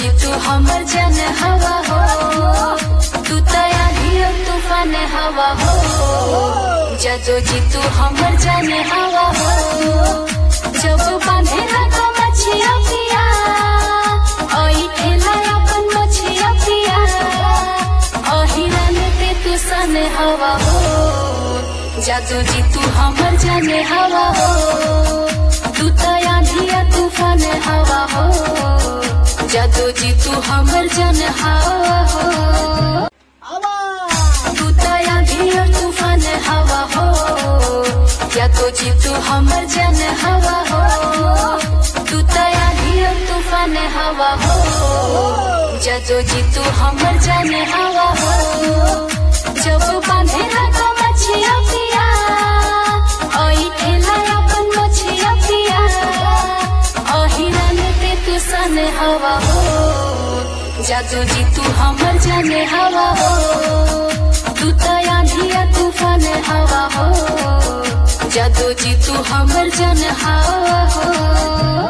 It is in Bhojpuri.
जी तू हमर जन हवा हो, तू तया धियो तूफान हवा हो। जादू जी तू हमर जन हवा हो, जब बांधे लगा मछिया पिया, ओई ठेला अपन मछिया पिया, ओहिरन पे तू सन हवा हो। जादू जी तू हमर जन हवा हो, तू तया धिया तूफान हवा हो। जादू जी तू हमर जन हवा हो, तू तया धिया तूफान हवा हो। जादू जी तू हमर जन हवा हो, तू तया धिया तूफान हवा हो। जादू जी तू हमर जन हवा हो, जब बांधे लगा मछिया पिया, ओई ठेला अपन मछिया पिया, ओहिरन पे तू सन हवा हो। जादू जी तू हमर जन हवा हो, तू तया धिया तूफान हवा हो। जादू जी तू हमर जन हवा हो।